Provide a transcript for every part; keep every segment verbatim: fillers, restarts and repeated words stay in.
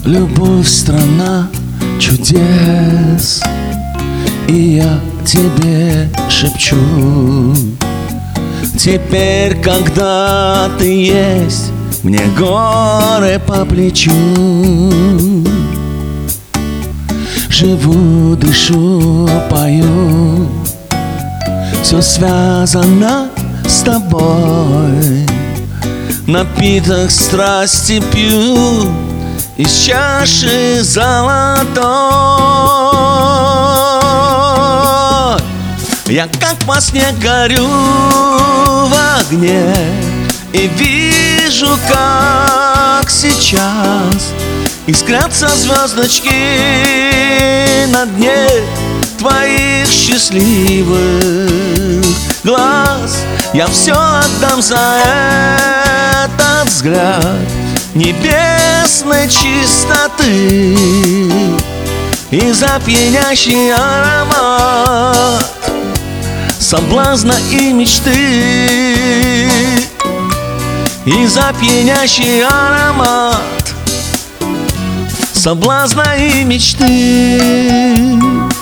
Любовь — страна чудес, и я тебе шепчу: теперь, когда ты есть, мне горы по плечу. Живу, дышу, пою, все связано с тобой. Напиток страсти пью из чаши золотой. Я как во сне горю в огне и вижу, как сейчас искрятся звездочки на дне твоих счастливых глаз. Я все отдам за этот взгляд небесной чистоты и за пьянящий аромат соблазна и мечты, и за пьянящий аромат соблазна и мечты.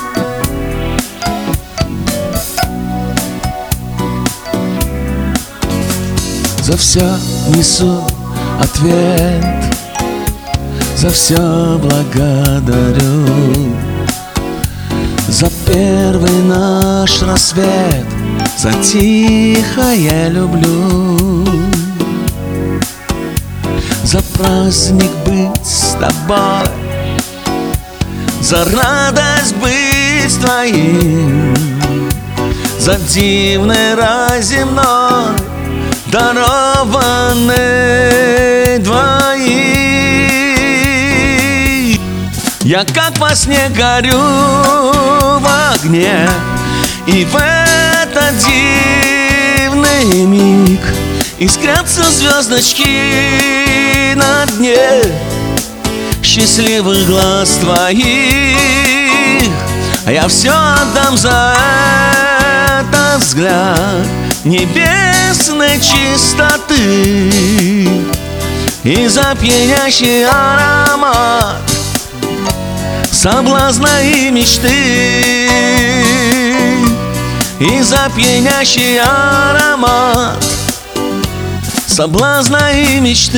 За все несу ответ, за все благодарю, за первый наш рассвет, за тихое люблю, за праздник быть с тобой, за радость быть твоим, за дивный рай земной, дарованный двоим. Я как во сне горю в огне, и в этот дивный миг искрятся звездочки на дне счастливых глаз твоих. Я все отдам за этот взгляд небесной чистоты и за пьянящий аромат соблазна и мечты, и за пьянящий аромат соблазна и мечты.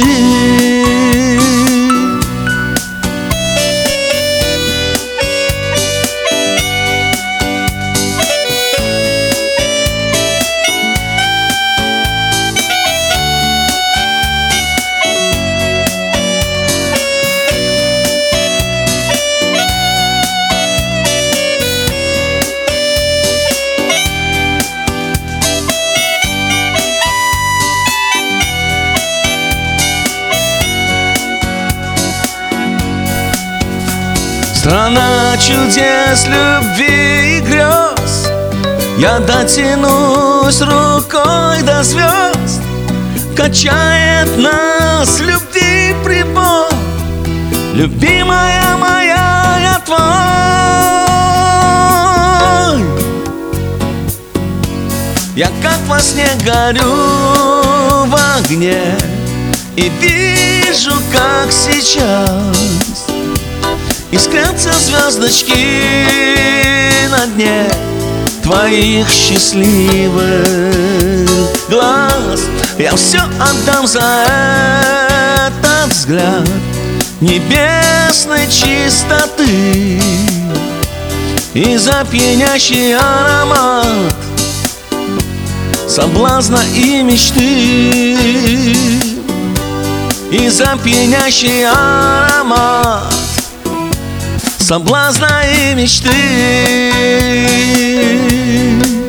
Страна чудес, любви и грез, я дотянусь рукой до звезд. Качает нас любви прибой, любимая моя, я твой. Я как во сне горю в огне и вижу, как сейчас искрятся звездочки на дне твоих счастливых глаз. Я все отдам за этот взгляд небесной чистоты и за пьянящий аромат соблазна и мечты, и за пьянящий аромат соблазна и мечты.